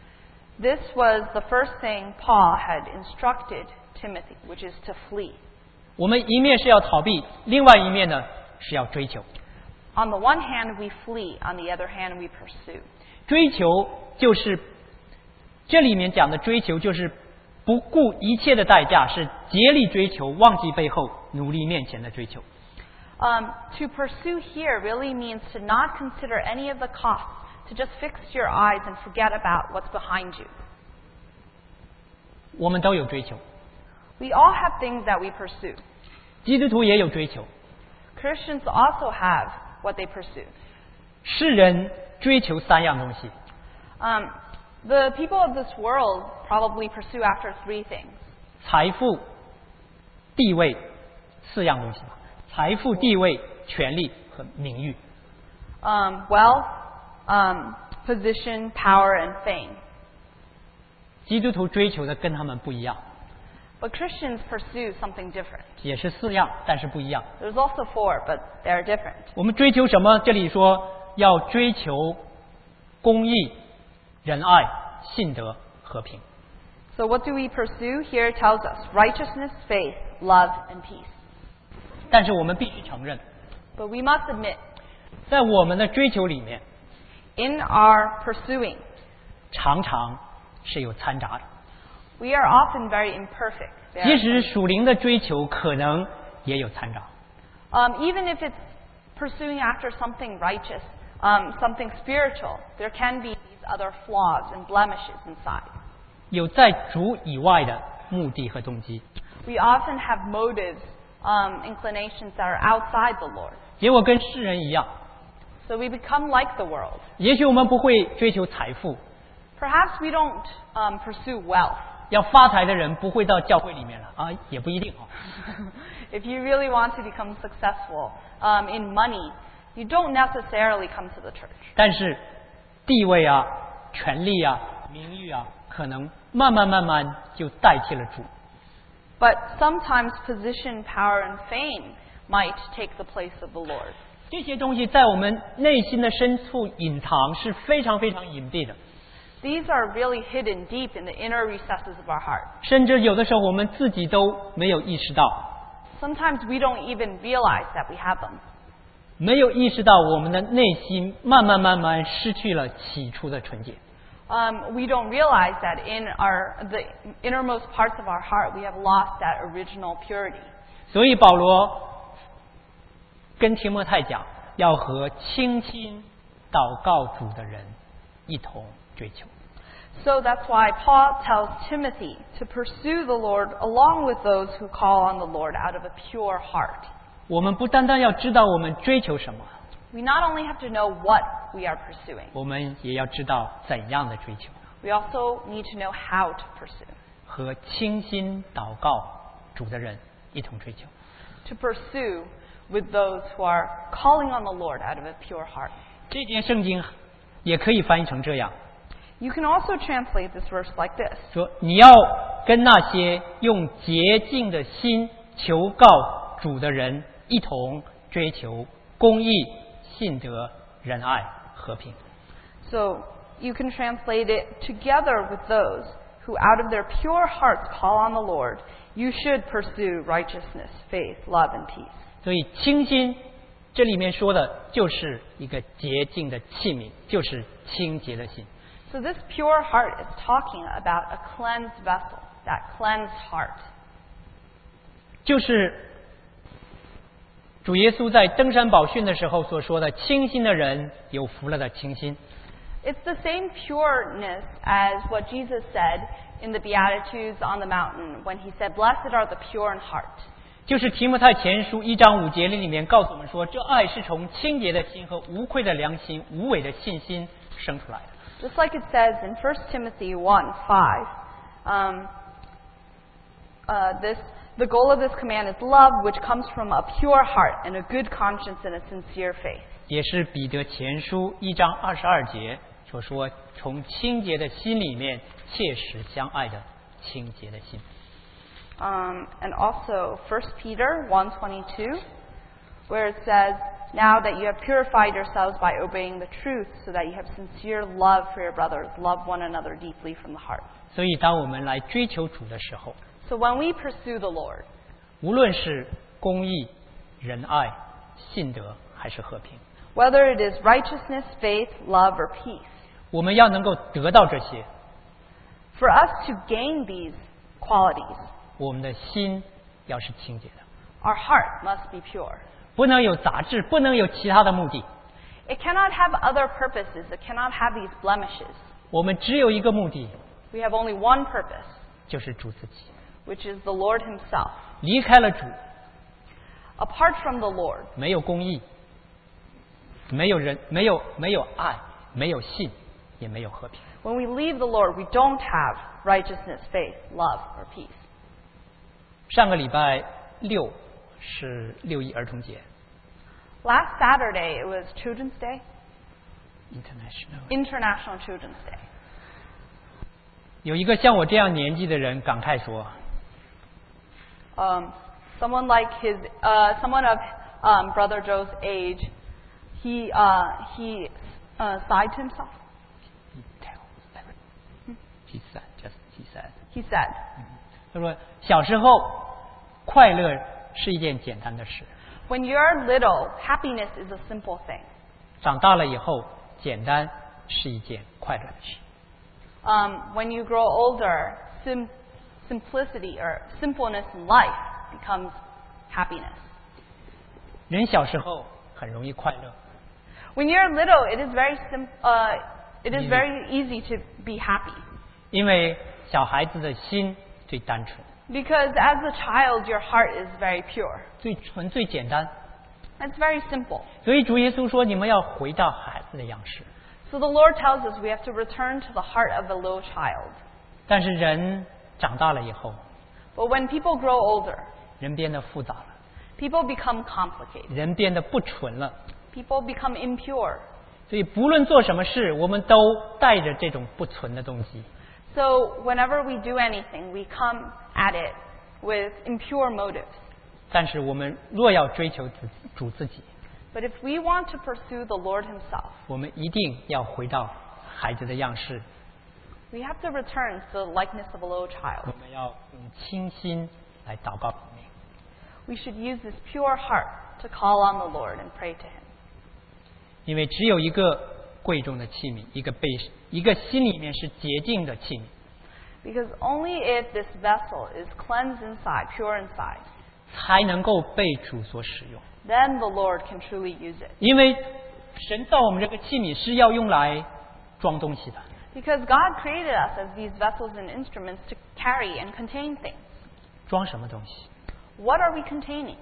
This was the first thing Paul had instructed Timothy, which is to flee. 我们一面是要逃避，另外一面呢是要追求。 On the one hand, we flee. On the other hand, we pursue. 追求就是这里面讲的追求，就是不顾一切的代价，是竭力追求，忘记背后，努力面前的追求。 To pursue here really means to not consider any of the costs, to just fix your eyes and forget about what's behind you. 我们都有追求， We all have things that we pursue. 基督徒也有追求。 Christians also have what they pursue. 世人追求3样东西： The people of this world probably pursue after 3 things. 财富、地位，4样东西吧。财富、地位、权力和名誉。 Wealth, position, power, and fame. 基督徒追求的跟他们不一样， But Christians pursue something different. 也是4样，但是不一样。 There's also 4, but they're different. 我们追求什么？这里说要追求公义、仁爱、信德、和平。 So what do we pursue? Here it tells us righteousness, faith, love, and peace. 但是我们必须承认， But we must admit, 在我们的追求里面， in our pursuing, 常常是有掺杂的。 we are often very imperfect. 即使属灵的追求，可能也有掺杂。 Even if it's pursuing after something righteous, something spiritual, there can be these other flaws and blemishes inside. 有在主以外的目的和动机， We often have motives, inclinations that are outside the Lord. 结果跟世人一样。 So we become like the world. 也许我们不会追求财富， Perhaps we don't pursue wealth, 要发财的人不会到教会里面了啊，也不一定啊。 If you really want to become successful in money, you don't necessarily come to the church. 但是地位啊、权力啊、名誉啊，可能慢慢就代替了主。 But sometimes position, power, and fame might take the place of the Lord. 这些东西在我们内心的深处隐藏，是非常非常隐蔽的。 These are really hidden deep in the inner recesses of our heart. 甚至有的时候我们自己都没有意识到， Sometimes we don't even realize that we have them. 没有意识到我们的内心慢慢失去了起初的纯洁。 We don't realize that in the innermost parts of our heart, we have lost that original purity. 所以保罗跟提摩太讲，要和倾心祷告主的人一同追求。 So that's why Paul tells Timothy to pursue the Lord along with those who call on the Lord out of a pure heart. 我们不单单要知道我们追求什么， We not only have to know what we are pursuing, 我们也要知道怎样的追求， we also need to know how to pursue. 和倾心祷告主的人一同追求。 To pursue with those who are calling on the Lord out of a pure heart. 这节圣经也可以翻译成这样， You can also translate this verse like this. 说你要跟那些用洁净的心求告主的人一同追求公义、信德、仁爱、和平。 So you can translate it together with those who out of their pure hearts call on the Lord. You should pursue righteousness, faith, love, and peace. 所以清心这里面说的就是一个洁净的器皿，就是清洁的心。 So this pure heart is talking about a cleansed vessel, that cleansed heart. 就是主耶稣在登山宝训的时候所说的，清心的人有福了的清心。 It's the same pureness as what Jesus said in the Beatitudes on the mountain when he said, "Blessed are the pure in heart." 就是提摩太前书1章5节里面告诉我们说，这爱是从清洁的心和无愧的良心、无伪的信心生出来的。 Just like it says in 1 Timothy 1:5, the goal of this command is love, which comes from a pure heart and a good conscience and a sincere faith. 也是彼得前书1章22节所说，从清洁的心里面切实相爱的清洁的心。 And also 1 Peter 1:22, where it says, "Now that you have purified yourselves by obeying the truth, so that you have sincere love for your brothers, love one another deeply from the heart." 所以当我们来追求主的时候， So when we pursue the Lord, 无论是公义、仁爱、信德还是和平， whether it is righteousness, faith, love, or peace, 我们要能够得到这些， for us to gain these qualities, 我们的心要是清洁的， our heart must be pure. 不能有杂质，不能有其他的目的。 It cannot have other purposes. It cannot have these blemishes. 我们只有一个目的， We have only one purpose, 就是主自己。 which is the Lord himself. 离开了主， Apart from the Lord, 没有公义，没有人，没有爱，没有信，也没有和平。 when we leave the Lord, we don't have righteousness, faith, love, or peace. 上个礼拜6是6·1儿童节 Last Saturday, it was Children's Day, ，International。 International Children's Day. 有一个像我这样年纪的人感慨说， Someone of Brother Joe's age, he sighed to himself. He said, just he said， He said, 他说小时候快乐是一件简单的事， "When you're little, happiness is a simple thing. 长大了以后，简单是一件快乐的事。 When you grow older, simplicity or simpleness in life becomes happiness. 人小时候很容易快乐， When you're little, it is very easy to be happy 因为小孩子的心最单纯、 because as a child, your heart is very pure. 最纯、最简单。 It's very simple. 所以主耶稣说：“你们要回到孩子的样式。 So the Lord tells us we have to return to the heart of a little child. ” 但是人长大了以后， But when people grow older, 人变得复杂了， people become complicated. 人变得不纯了。 People become impure. 所以不论做什么事，我们都带着这种不纯的东西。 So whenever we do anything, we come at it with impure motives. 但是我们若要追求主自己， But if we want to pursue the Lord himself, 我们一定要回到孩子的样式， we have to return to the likeness of a little 我 child. 们要用清心来祷告主名。 We should use this pure heart to call on the Lord and pray to him. 因为只有一个贵重的器皿，一个心里面是洁净的器皿， Because only if this vessel is cleansed inside, pure inside, 才能够被主所使用。 then the Lord can truly use it. 因为神造我们这个器皿是要用来装东西的， Because God created us as these vessels and instruments to carry and contain things. 装什么东西？ What are we containing?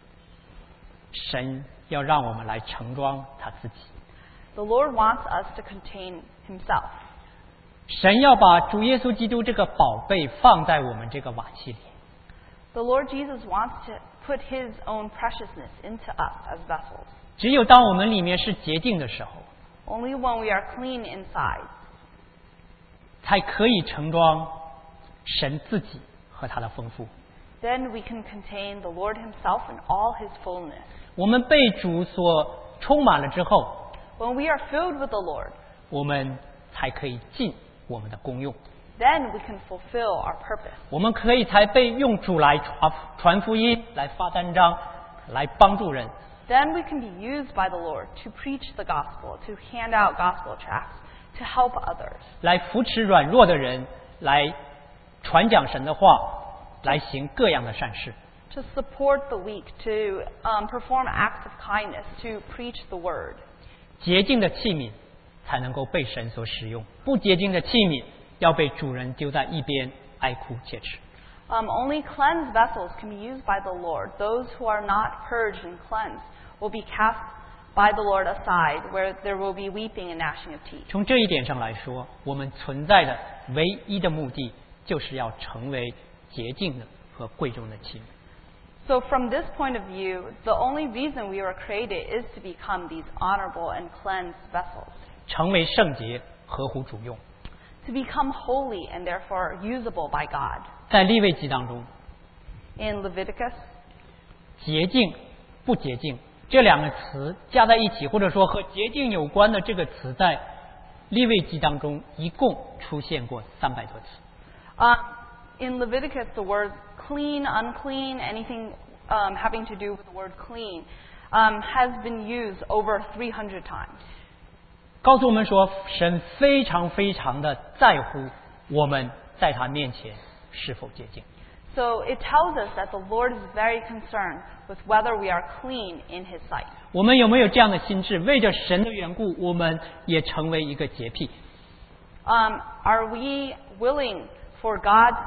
神要让我们来盛装他自己， The Lord wants us to contain himself. 神要把主耶稣基督这个宝贝放在我们这个瓦器里。 The Lord Jesus wants to put his own preciousness into us as vessels. 只有当我们里面是洁净的时候， Only when we are clean inside, 才可以盛装神自己和他的丰富。 then we can contain the Lord himself in all his fullness. 我们被主所充满了之后， When we are filled with the Lord, 我们才可以尽我们的功用， then we can fulfill our purpose. 我们可以才被用主来传福音，来发单章，来帮助人。 Then we can be used by the Lord to preach the gospel, to hand out gospel tracts, to help others, 来扶持软弱的人，来传讲神的话，来行各样的善事。 to support the weak, to perform acts of kindness, to preach the word. 洁净的器皿才能够被神所使用，不洁净的器皿要被主人丢在一边，哀哭切齿。 Only cleansed vessels can be used by the Lord. Those who are not purged and cleansed will be cast by the Lord aside, where there will be weeping and gnashing of teeth. 从这一点上来说，我们存在的唯一的目的，就是要成为洁净的和贵重的器皿。 So from this point of view, the only reason we were created is to become these honorable and cleansed vessels, 成为圣洁，合乎主用。 to become holy and therefore usable by God. 在利未记当中， In Leviticus, 洁净、不洁净这两个词加在一起，或者说和洁净有关的这个词，在利未记当中一共出现过300多次。 in Leviticus, the words clean, unclean, anything having to do with the word clean, has been used over 300 times. 告诉我们说，神非常非常的在乎我们在他面前是否洁净。 So it tells us that the Lord is very concerned with whether we are clean in His sight. 我们有没有这样的心智？为着神的缘故，我们也成为一个洁癖。 Are we willing for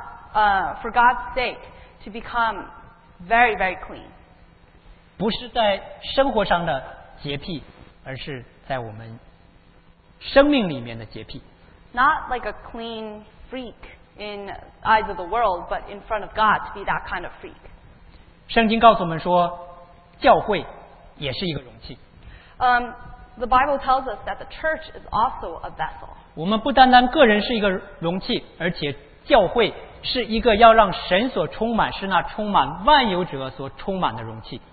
God's sake to become very, very clean? 不是在生活上的洁癖，而是在我们生命里面的洁癖。 Not like a clean freak in eyes of the world, but in front of God to be that kind of freak. 圣经告诉我们说，教会也是一个容器。 The Bible tells us that the church is also a vessel. 我们不单单个人是一个容器，而且教会是一个要让神所充满，是那充满万有者所充满的容器。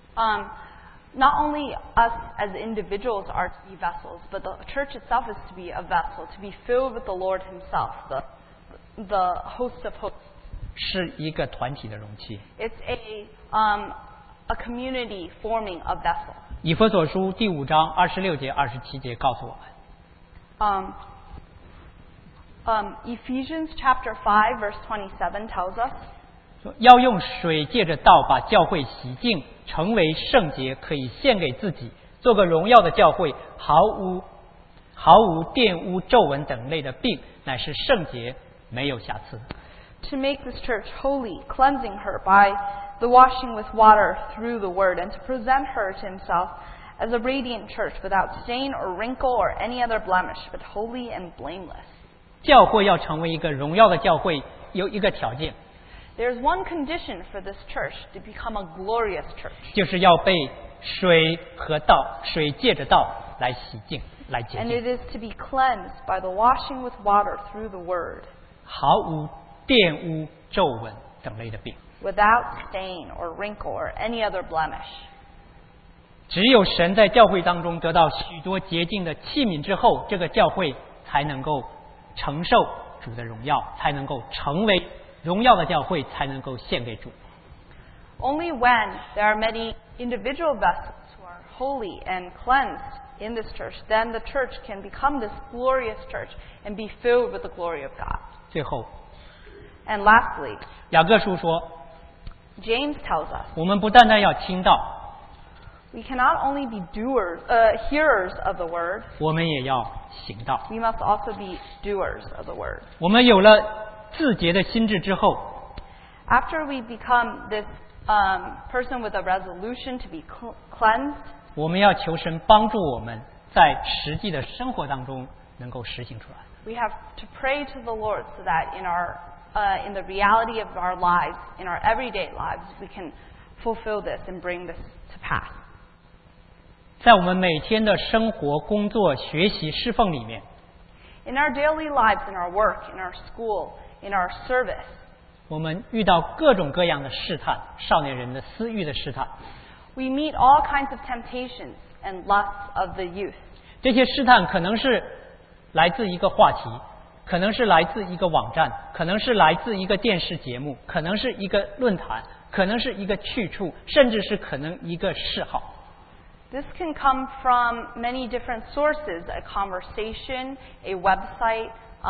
Not only us as individuals are to be vessels, but the church itself is to be a vessel, to be filled with the Lord Himself, the host of hosts. 是一个团体的容器。 It's a community forming a vessel. 以弗所书第5章26节、27节告诉我们， Ephesians chapter 5 verse 27 tells us 说要用水借着道把教会洗净，成为圣洁，可以献给自己，做个荣耀的教会，毫无玷污、皱纹等类的病，乃是圣洁，没有瑕疵。 to make this church holy, cleansing her by the washing with water through the word, and to present her to Himself as a radiant church without stain or wrinkle or any other blemish, but holy and blameless. 教会要成为一个荣耀的教会， 有一个条件， There's one condition for this church to become a glorious church. 就是要被水和道，水借着道来洗净，来洁 And 净， it is to be cleansed by the washing with water through the word, 毫无玷污、皱纹等类的病。 without stain or wrinkle or any other blemish. 只有神在教会当中得到许多洁净的器皿之后，这个教会才能够承受主的荣耀，才能够成为荣耀的教会，才能够献给主。 Only when there are many individual vessels who are holy and cleansed in this church, then the church can become this glorious church and be filled with the glory of God. 最后， And lastly, 雅各书说， James tells us 我们不单单要听到， we cannot only be hearers of the word, 我们也要行道。 we must also be doers of the word. 我们有了自洁的心智之后， After we become this person with a resolution to be cleansed, 我们要求神帮助我们在实际的生活当中能够实行出来。 we have to pray to the Lord so that in the reality of our lives, in our everyday lives, we can fulfill this and bring this to pass. 在我们每天的生活、工作、学习、侍奉里面， In our daily lives, in our work, in our school, in our service, 我们遇到各种各样的试探，少年人的私欲的试探。 we meet all kinds of temptations and lusts of the youth. 这些试探可能是来自一个话题，可能是来自一个网站，可能是来自一个电视节目，可能是一个论坛，可能是一个去处，甚至是可能一个嗜好。 This can come from many different sources, a conversation, a website,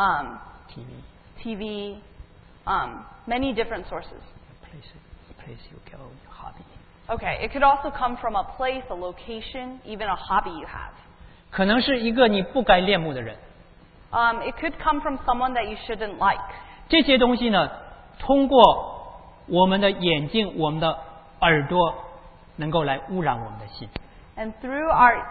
TV, many different sources. Place you go, hobby. Okay, it could also come from a place, a location, even a hobby you have. 可能是一个你不该恋慕的人。 It could come from someone that you shouldn't like. 这些东西呢，通过我们的眼睛、我们的耳朵，能够来污染我们的心。 And through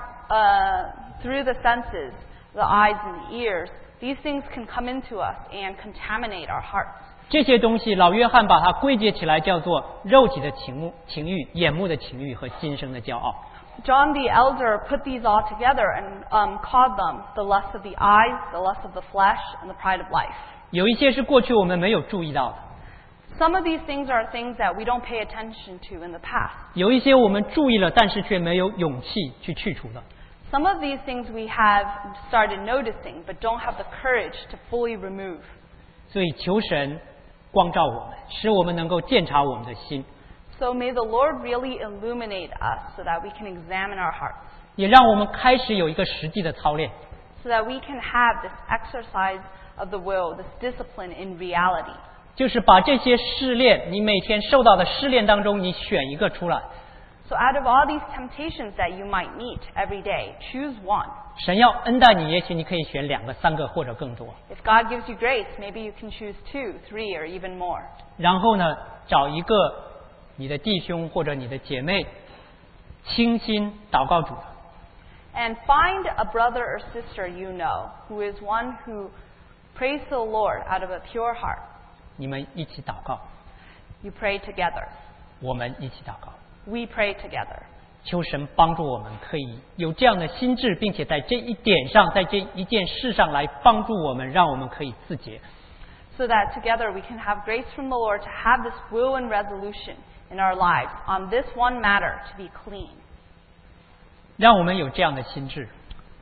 the senses, the eyes and the ears, these things can come into us and contaminate our hearts. 这些东西，老约翰把它归结起来，叫做肉体的情欲、眼目的情欲和今生的骄傲。 John the Elder put these all together and called them the lust of the eyes, the lust of the flesh, and the pride of life. 有一些是过去我们没有注意到的， Some of these things are things that we don't pay attention to in the past. 有一些我们注意了，但是却没有勇气去去除的。 Some of these things we have started noticing, but don't have the courage to fully remove. 所以求神光照我们，使我们能够鉴察我们的心， So may the Lord really illuminate us so that we can examine our hearts, 也让我们开始有一个实际的操练。 so that we can have this exercise of the will, this discipline in reality. 就是把这些试炼，你每天受到的试炼当中，你选一个出来。 So out of all these temptations that you might meet every day, choose one. 神要恩待你，也许你可以选2个、3个或者更多。 If God gives you grace, maybe you can choose 2, 3, or even more. 然后呢，找一个你的弟兄或者你的姐妹，倾心祷告主。 And find a brother or sister you know who is one who prays to the Lord out of a pure heart. 你们一起祷告， You pray together. 我们一起祷告， We pray together. 求神帮助我们可以有这样的心智，并且在这一点上，在这一件事上来帮助我们，让我们可以自洁。 So that together we can have grace from the Lord to have this will and resolution in our lives on this one matter to be clean. 让我们有这样的心智，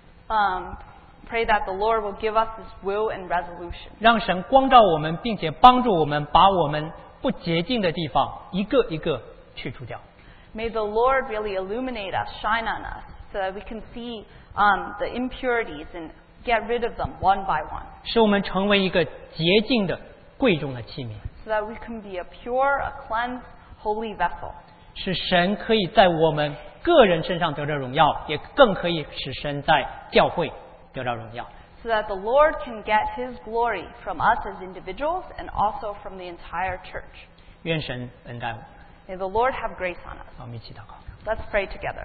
Pray that the Lord will give us this will and resolution. 让神光照我们，并且帮助我们把我们不洁净的地方一个一个去除掉。 May the Lord really illuminate us, shine on us, so that we can see the impurities and get rid of them one by one. 使我们成为一个洁净的贵重的器皿， So that we can be a pure, a cleansed, holy vessel. 使神可以在我们个人身上得到荣耀，也更可以使神在教会得到荣耀。 So that the Lord can get His glory from us as individuals and also from the entire church. 愿神恩待我们。 May the Lord have grace on us. 我们一起祷告。 Let's pray together.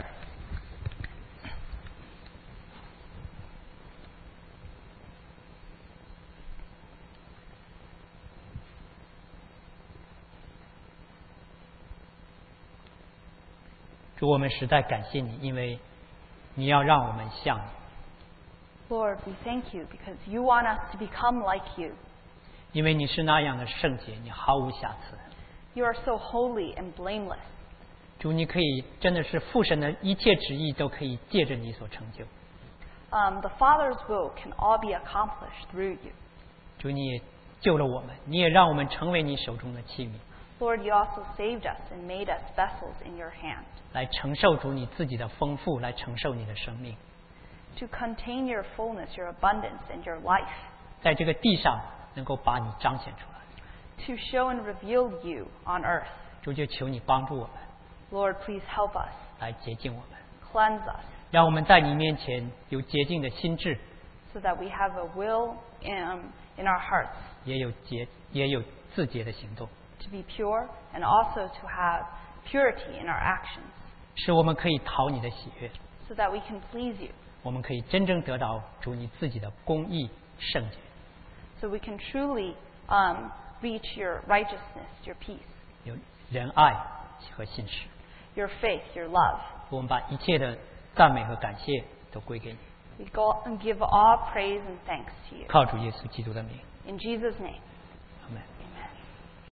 主，我们实在感谢你，因为你要让我们像你， Lord, we thank you because you want us to become like you. 因为你是那样的圣洁，你毫无瑕疵。 You are so holy and blameless. 主，你可以真的是父神的一切旨意都可以借着你所成就。 The Father's will can all be accomplished through you. 主，你也救了我们，你也让我们成为你手中的器皿， Lord, you also saved us and made us vessels in your hand 来承受主你自己的丰富，来承受你的生命， to contain your fullness, your abundance, and your life, 在这个地上能够把你彰显出来。 to show and reveal you on earth. 主，就求你帮助我们， Lord, please help us, 来洁净我们， cleanse us, 让我们在你面前有洁净的心智， so that we have a will in our hearts 也有自洁的行动， to be pure and also to have purity in our actions, 使我们可以讨你的喜悦， so that we can please you, 我们可以真正得到主你自己的公义圣洁， so we can truly reach your righteousness, your peace, 有仁爱和信实。 your faith, your love. 我们把一切的赞美和感谢都归给你， We go and give all praise and thanks to you. 靠主耶稣基督的名， In Jesus' name. 阿门。